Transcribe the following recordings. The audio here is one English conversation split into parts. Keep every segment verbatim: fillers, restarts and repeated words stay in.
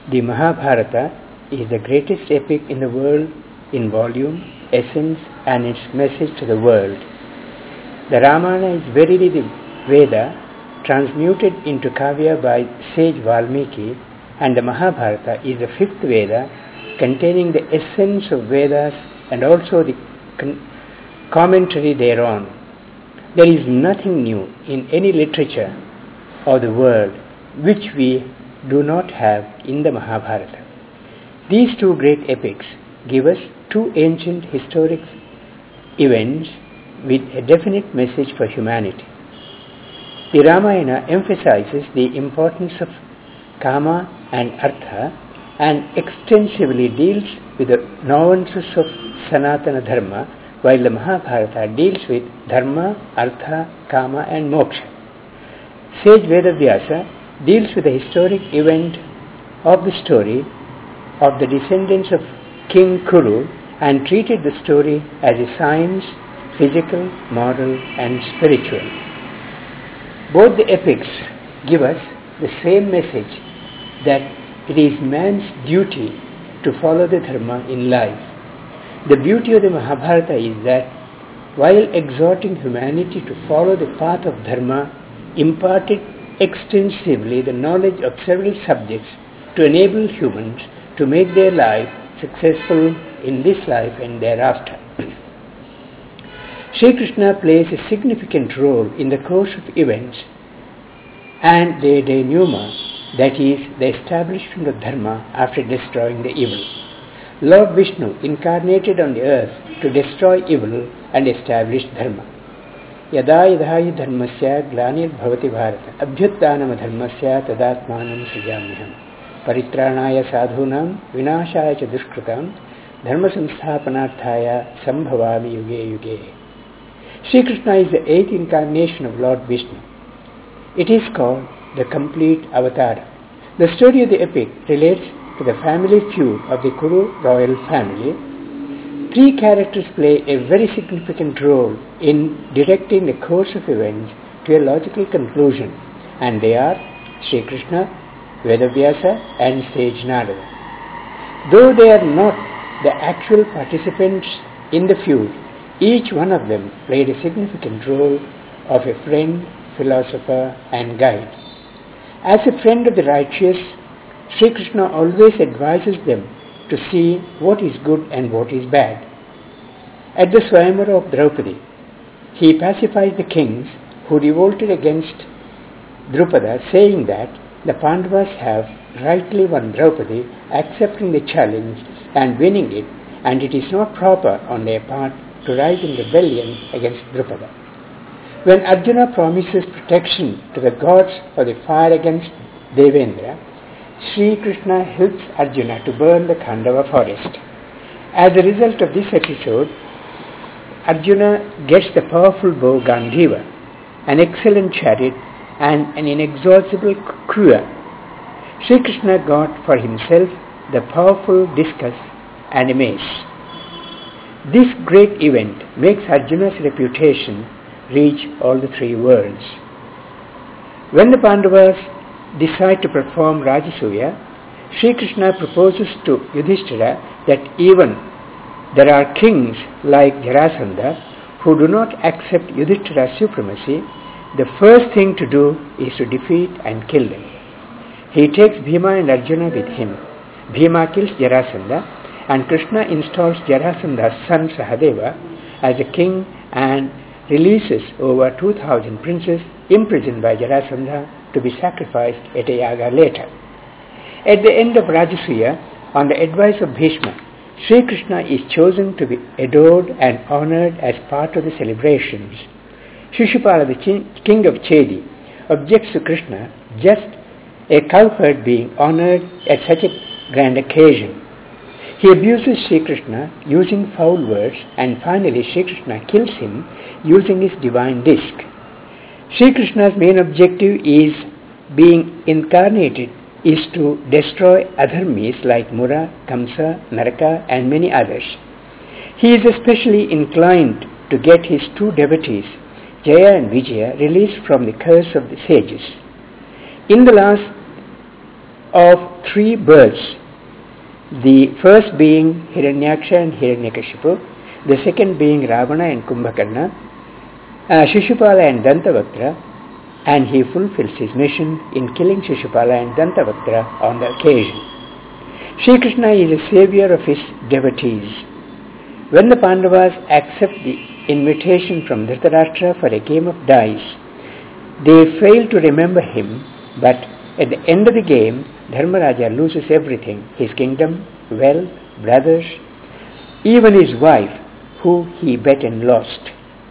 The Mahabharata is the greatest epic in the world in volume, essence, and its message to the world. The Ramayana is verily the Veda transmuted into Kavya by sage Valmiki, and the Mahabharata is the fifth Veda containing the essence of Vedas and also the con- commentary thereon. There is nothing new in any literature of the world which we do not have in the Mahabharata. These two great epics give us two ancient historic events with a definite message for humanity. The Ramayana emphasizes the importance of Kama and Artha and extensively deals with the nuances of Sanatana Dharma, while the Mahabharata deals with Dharma, Artha, Kama and Moksha. Sage Vedavyasa deals with the historic event of the story of the descendants of King Kuru and treated the story as a science, physical, moral and spiritual. Both the epics give us the same message that it is man's duty to follow the dharma in life. The beauty of the Mahabharata is that while exhorting humanity to follow the path of dharma, imparted extensively the knowledge of several subjects to enable humans to make their life successful in this life and thereafter. Sri Krishna plays a significant role in the course of events and the denouement, that is, the establishment of dharma after destroying the evil. Lord Vishnu incarnated on the earth to destroy evil and establish dharma. Yada yadhayi dharmasya glanir bhavati bharata abhyuttanam dharmasya tadatmanam srijamyaham paritranaya sadhunam vinashaya cha dushkritam dharma samsthapanarthaya sambhavami yuge yuge. Sri Krishna is the eighth incarnation of Lord Vishnu. It is called the complete avatar. The story of the epic relates to the family feud of the Kuru royal family. Three characters play a very significant role in directing the course of events to a logical conclusion, and they are Sri Krishna, Vedavyasa and sage Narada. Though they are not the actual participants in the feud, each one of them played a significant role of a friend, philosopher and guide. As a friend of the righteous, Sri Krishna always advises them to see what is good and what is bad. At the Swayamvara of Draupadi, he pacified the kings who revolted against Drupada, saying that the Pandavas have rightly won Draupadi, accepting the challenge and winning it, and it is not proper on their part to rise in rebellion against Drupada. When Arjuna promises protection to the gods for the fire against Devendra, Sri Krishna helps Arjuna to burn the Khandava forest. As a result of this episode, Arjuna gets the powerful bow Gandhiva, an excellent chariot and an inexhaustible quiver. Sri Krishna got for himself the powerful discus and a mace. This great event makes Arjuna's reputation reach all the three worlds. When the Pandavas decide to perform Rajasuya, Sri Krishna proposes to Yudhishthira that even there are kings like Jarasandha who do not accept Yudhishthira's supremacy, the first thing to do is to defeat and kill them. He takes Bhima and Arjuna with him. Bhima kills Jarasandha and Krishna installs Jarasandha's son Sahadeva as a king and releases over two thousand princes imprisoned by Jarasandha to be sacrificed at a yaga later. At the end of Rajasuya, on the advice of Bhishma, Sri Krishna is chosen to be adored and honored as part of the celebrations. Shishupala, the king of Chedi, objects to Krishna, just a cowherd being honored at such a grand occasion. He abuses Sri Krishna using foul words, and finally Sri Krishna kills him using his divine disc. Sri Krishna's main objective is being incarnated is to destroy adharmis like Mura, Kamsa, Naraka and many others. He is especially inclined to get his two devotees, Jaya and Vijaya, released from the curse of the sages. In the last of three birds, the first being Hiranyaksha and Hiranyakashipu, the second being Ravana and Kumbhakarna, uh, Shishupala and Dantavaktra, and he fulfills his mission in killing Shishupala and Dantavaktra on the occasion. Sri Krishna is a savior of his devotees. When the Pandavas accept the invitation from Dhritarashtra for a game of dice, they fail to remember him, but at the end of the game, Dharmaraja loses everything, his kingdom, wealth, brothers, even his wife, who he bet and lost.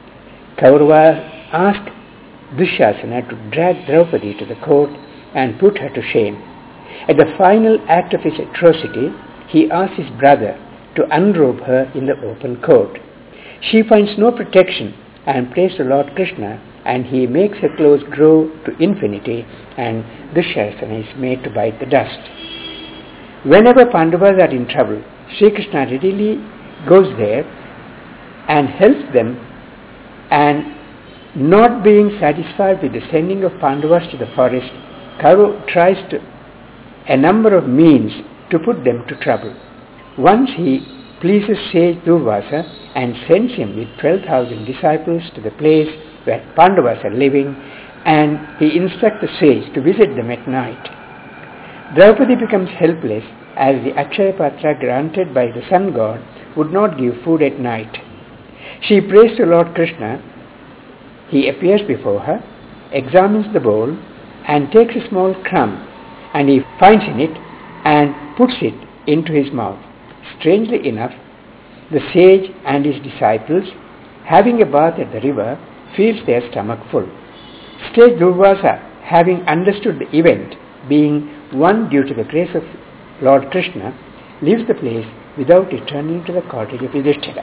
Kaurava asked Dushasana to drag Draupadi to the court and put her to shame. At the final act of his atrocity, he asked his brother to unrobe her in the open court. She finds no protection and prays to Lord Krishna, and he makes her clothes grow to infinity, and Dushasana is made to bite the dust. Whenever Pandavas are in trouble, Sri Krishna readily goes there and helps them, and not being satisfied with the sending of Pandavas to the forest, Kauru tries to, a number of means to put them to trouble. Once he pleases sage Durvasa and sends him with twelve thousand disciples to the place where Pandavas are living, and he instructs the sage to visit them at night. Draupadi becomes helpless as the Akshaya Patra granted by the sun god would not give food at night. She prays to Lord Krishna. He appears before her, examines the bowl, and takes a small crumb, and he finds in it and puts it into his mouth. Strangely enough, the sage and his disciples, having a bath at the river, feels their stomach full. Sage Durvasa, having understood the event, being one due to the grace of Lord Krishna, leaves the place without returning to the cottage of Yudhishthira.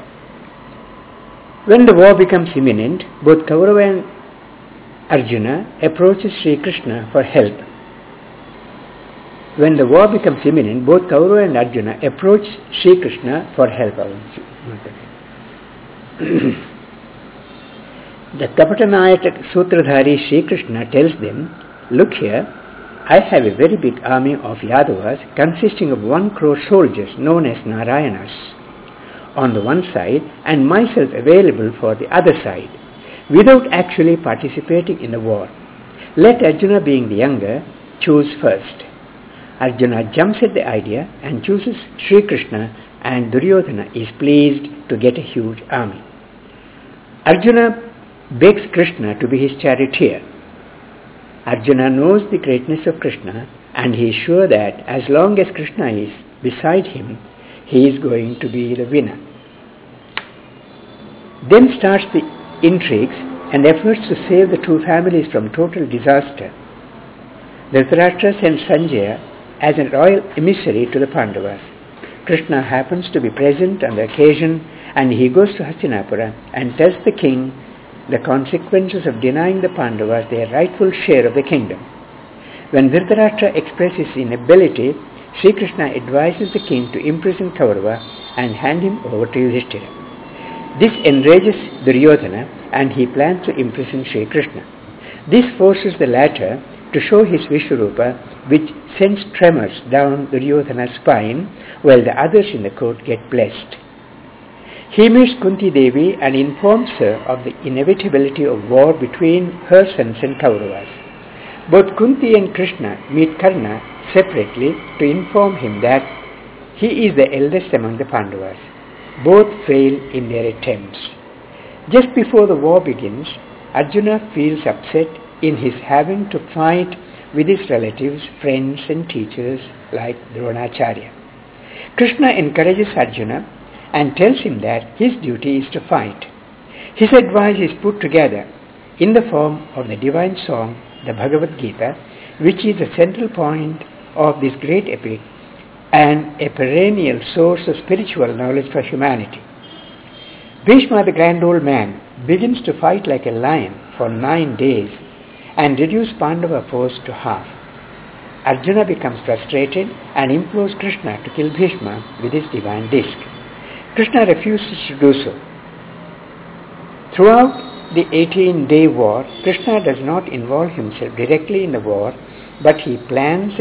When the war becomes imminent, both Kaurava and Arjuna approaches Sri Krishna for help. When the war becomes imminent, both Kaurava and Arjuna approach Sri Krishna for help. The Kapatanayak Sutradhari Sri Krishna tells them, "Look here, I have a very big army of Yadavas consisting of one crore soldiers known as Narayanas on the one side and myself available for the other side, without actually participating in the war. Let Arjuna, being the younger, choose first." Arjuna jumps at the idea and chooses Sri Krishna, and Duryodhana is pleased to get a huge army. Arjuna begs Krishna to be his charioteer. Arjuna knows the greatness of Krishna, and he is sure that as long as Krishna is beside him, he is going to be the winner. Then starts the intrigues and efforts to save the two families from total disaster. Dhritarashtra sends Sanjaya as a royal emissary to the Pandavas. Krishna happens to be present on the occasion, and he goes to Hastinapura and tells the king the consequences of denying the Pandavas their rightful share of the kingdom. When Dhritarashtra expresses inability, Sri Krishna advises the king to imprison Kaurava and hand him over to Yudhishthira. This enrages Duryodhana, and he plans to imprison Sri Krishna. This forces the latter to show his Vishwarupa, which sends tremors down Duryodhana's spine, while the others in the court get blessed. He meets Kunti Devi and informs her of the inevitability of war between her sons and Kauravas. Both Kunti and Krishna meet Karna separately to inform him that he is the eldest among the Pandavas. Both fail in their attempts. Just before the war begins, Arjuna feels upset in his having to fight with his relatives, friends and teachers like Dronacharya. Krishna encourages Arjuna and tells him that his duty is to fight. His advice is put together in the form of the divine song, the Bhagavad Gita, which is the central point of this great epic and a perennial source of spiritual knowledge for humanity. Bhishma, the grand old man, begins to fight like a lion for nine days and reduce Pandava force to half. Arjuna becomes frustrated and implores Krishna to kill Bhishma with his divine disc. Krishna refuses to do so. Throughout the eighteen-day war, Krishna does not involve himself directly in the war, but he plans and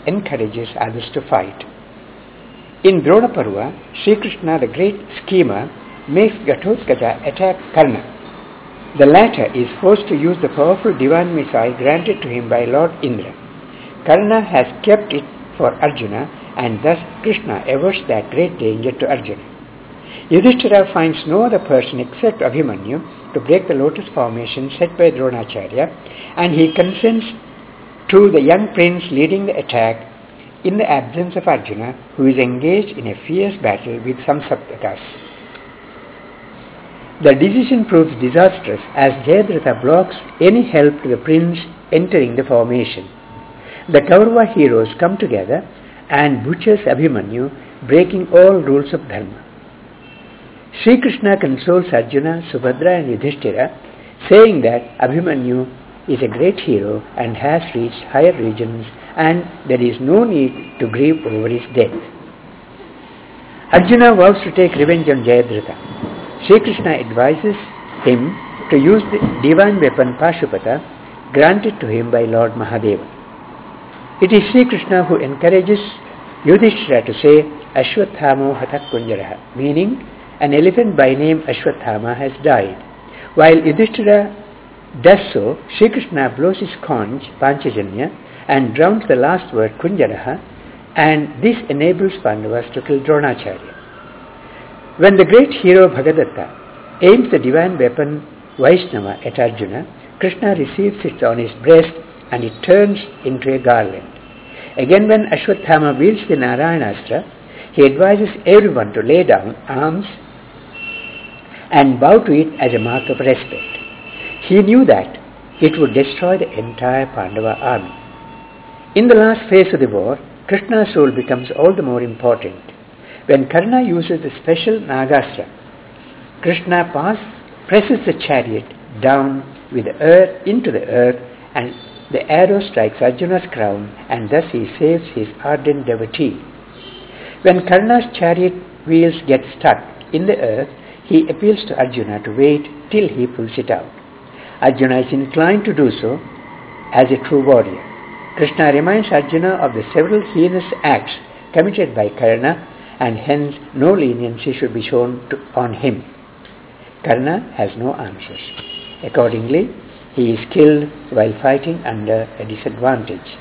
encourages others to fight. In Drona Parva, Sri Krishna, the great schemer, makes Ghatotkacha attack Karna. The latter is forced to use the powerful divine missile granted to him by Lord Indra. Karna has kept it for Arjuna, and thus Krishna averts that great danger to Arjuna. Yudhishthira finds no other person except Abhimanyu to break the lotus formation set by Dronacharya, and he consents to the young prince leading the attack in the absence of Arjuna, who is engaged in a fierce battle with Samsaptakas. The decision proves disastrous as Jayadratha blocks any help to the prince entering the formation. The Kaurava heroes come together and butchers Abhimanyu, breaking all rules of dharma. Sri Krishna consoles Arjuna, Subhadra and Yudhishthira, saying that Abhimanyu is a great hero and has reached higher regions, and there is no need to grieve over his death. Arjuna vows to take revenge on Jayadratha. Sri Krishna advises him to use the divine weapon Pashupata granted to him by Lord Mahadeva. It is Sri Krishna who encourages Yudhishthira to say Ashwathamo Hatak Kunjaraha, meaning an elephant by name Ashwathama has died. While Yudhishthira does so, Sri Krishna blows his conch, Panchajanya, and drowns the last word Kunjaraha, and this enables Pandavas to kill Dronacharya. When the great hero Bhagadatta aims the divine weapon Vaishnava at Arjuna, Krishna receives it on his breast and it turns into a garland. Again, when Ashwathama wields the Narayanastra, he advises everyone to lay down arms and bow to it as a mark of respect. He knew that it would destroy the entire Pandava army. In the last phase of the war, Krishna's role becomes all the more important. When Karna uses the special Nagastra, Krishna pass, presses the chariot down with the earth into the earth, and the arrow strikes Arjuna's crown, and thus he saves his ardent devotee. When Karna's chariot wheels get stuck in the earth, he appeals to Arjuna to wait till he pulls it out. Arjuna is inclined to do so as a true warrior. Krishna reminds Arjuna of the several heinous acts committed by Karna, and hence no leniency should be shown to, on him. Karna has no answers. Accordingly, he is killed while fighting under a disadvantage.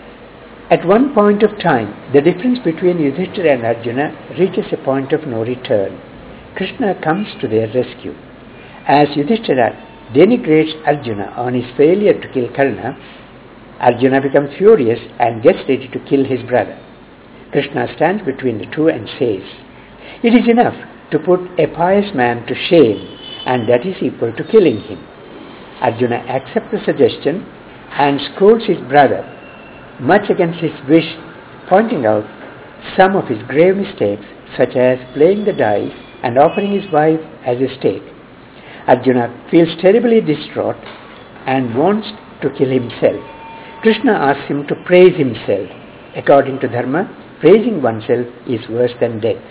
At one point of time, the difference between Yudhishthira and Arjuna reaches a point of no return. Krishna comes to their rescue. As Yudhishthira denigrates Arjuna on his failure to kill Karna, Arjuna becomes furious and gets ready to kill his brother. Krishna stands between the two and says, "It is enough to put a pious man to shame, and that is equal to killing him." Arjuna accepts the suggestion and scolds his brother, much against his wish, pointing out some of his grave mistakes, such as playing the dice and offering his wife as a stake. Arjuna feels terribly distraught and wants to kill himself. Krishna asks him to praise himself. According to Dharma, praising oneself is worse than death.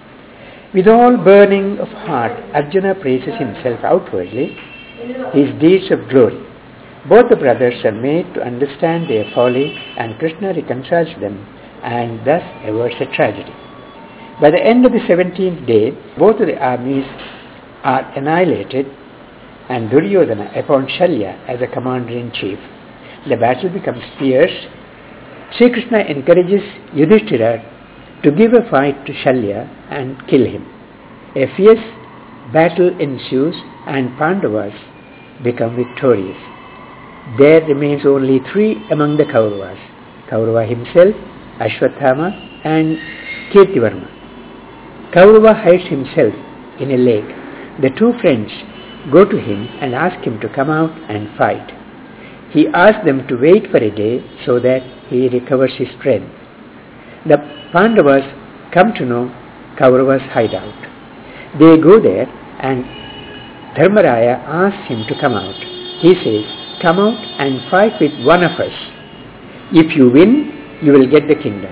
With all burning of heart, Arjuna praises himself outwardly, his deeds of glory. Both the brothers are made to understand their folly, and Krishna reconciles them and thus averts a tragedy. By the end of the seventeenth day, both of the armies are annihilated, and Duryodhana appoints Shalya as a commander-in-chief. The battle becomes fierce. Sri Krishna encourages Yudhishthira to give a fight to Shalya and kill him. A fierce battle ensues and Pandavas become victorious. There remains only three among the Kauravas: Kaurava himself, Ashwathama and Kirtivarma. Kaurava hides himself in a lake. The two friends go to him and ask him to come out and fight. He asks them to wait for a day so that he recovers his strength. The Pandavas come to know Kaurava's hideout. They go there and Dharmaraya asks him to come out. He says, "Come out and fight with one of us. If you win, you will get the kingdom.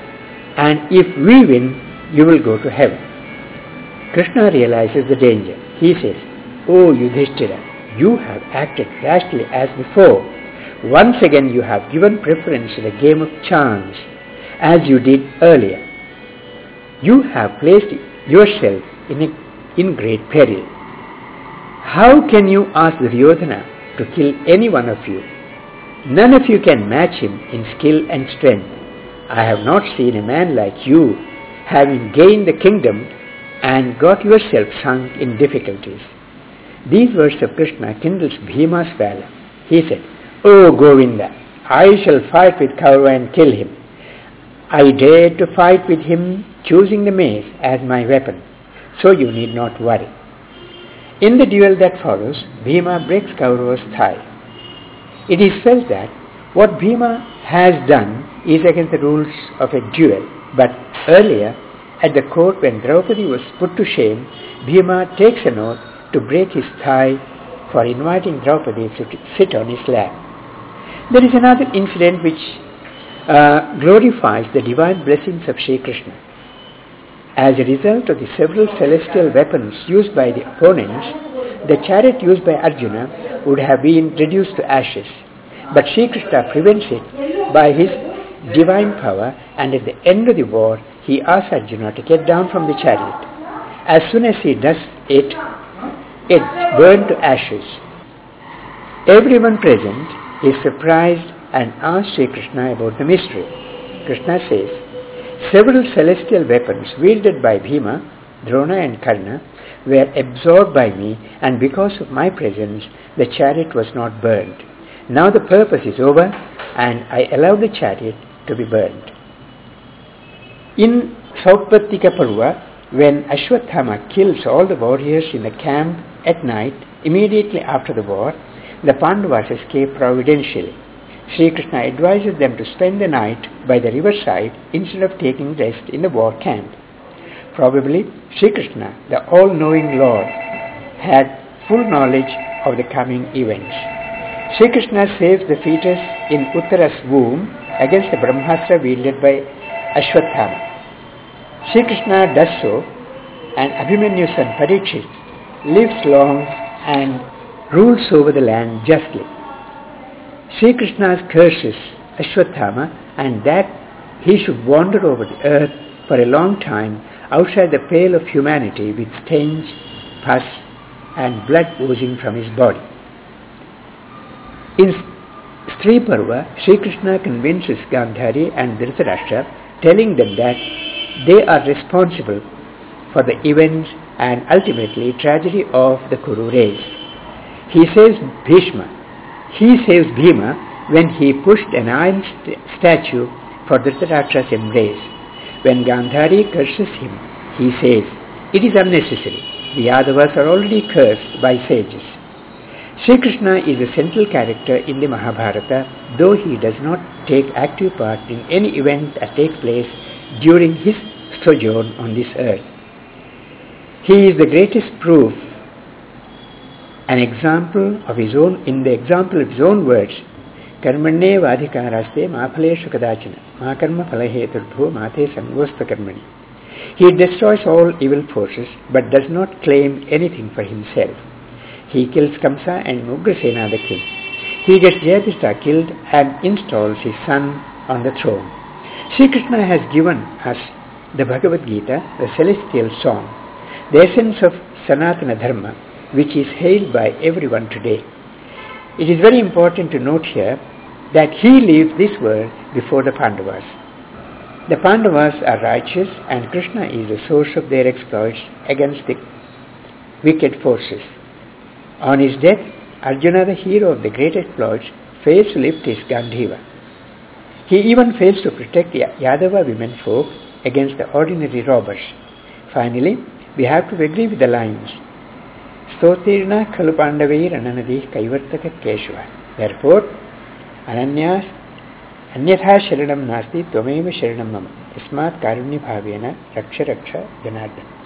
And if we win, you will go to heaven." Krishna realizes the danger. He says, "O Yudhishthira, you have acted rashly as before. Once again you have given preference to the game of chance as you did earlier. You have placed yourself in, a, in great peril. How can you ask Duryodhana to kill any one of you? None of you can match him in skill and strength. I have not seen a man like you, having gained the kingdom and got yourself sunk in difficulties. These words of Krishna kindles Bhima's valor. He said, "O Govinda, I shall fight with Kaurava and kill him. I dare to fight with him, choosing the mace as my weapon, so you need not worry." In the duel that follows, Bhima breaks Kaurava's thigh. It is felt that what Bhima has done is against the rules of a duel, but earlier, at the court when Draupadi was put to shame, Bhima takes an oath to break his thigh for inviting Draupadi to sit on his lap. There is another incident which uh, glorifies the divine blessings of Sri Krishna. As a result of the several celestial weapons used by the opponents, the chariot used by Arjuna would have been reduced to ashes. But Sri Krishna prevents it by his divine power, and at the end of the war, he asks Arjuna to get down from the chariot. As soon as he does it, it burned to ashes. Everyone present is surprised and asks Sri Krishna about the mystery. Krishna says, "Several celestial weapons wielded by Bhima, Drona and Karna were absorbed by me, and because of my presence, the chariot was not burned. Now the purpose is over, and I allow the chariot to be burned." In Saupattika Parva, when Ashwatthama kills all the warriors in the camp at night, immediately after the war, the Pandavas escape providentially. Sri Krishna advises them to spend the night by the riverside instead of taking rest in the war camp. Probably Sri Krishna, the all-knowing Lord, had full knowledge of the coming events. Sri Krishna saves the fetus in Uttara's womb against the Brahmastra wielded by Ashwatthama. Sri Krishna does so, and Abhimanyu's son Parikshit lives long and rules over the land justly. Sri Krishna curses Ashwatthama and that he should wander over the earth for a long time outside the pale of humanity with stains, pus and blood oozing from his body. In Strī Parva, Sri Krishna convinces Gandhari and Dhritarashtra, telling them that they are responsible for the events and ultimately tragedy of the Kuru race. He saves Bhishma. He saves Bhima when he pushed an iron st- statue for Dhritarashtra's embrace. When Gandhari curses him, he says, "It is unnecessary. The Yadavas are already cursed by sages." Sri Krishna is a central character in the Mahabharata, though he does not take active part in any event that takes place during his sojourn on this earth. He is the greatest proof, an example of his own, in the example of his own words, "Karmanye vadhikaraste ma phaleshu kadachana, ma karma phalaheturbho ma te sangosta karmani." He destroys all evil forces, but does not claim anything for himself. He kills Kamsa and Ugrasena the king. He gets Jayadratha killed and installs his son on the throne. Sri Krishna has given us the Bhagavad Gita, the celestial song, the essence of Sanatana Dharma, which is hailed by everyone today. It is very important to note here that he leaves this world before the Pandavas. The Pandavas are righteous and Krishna is the source of their exploits against the wicked forces. On his death, Arjuna, the hero of the great exploits, fails to lift his Gandhiva. He even fails to protect the Yadava women folk against the ordinary robbers. Finally, we have to agree with the lines, "Stotirna khalu pandavair ananadi kaivartaka keshava." Therefore, Ananyas Anyatha sharanam nasti tvameva sharanam mama. Ismat karunya bhavena raksha raksha janardana.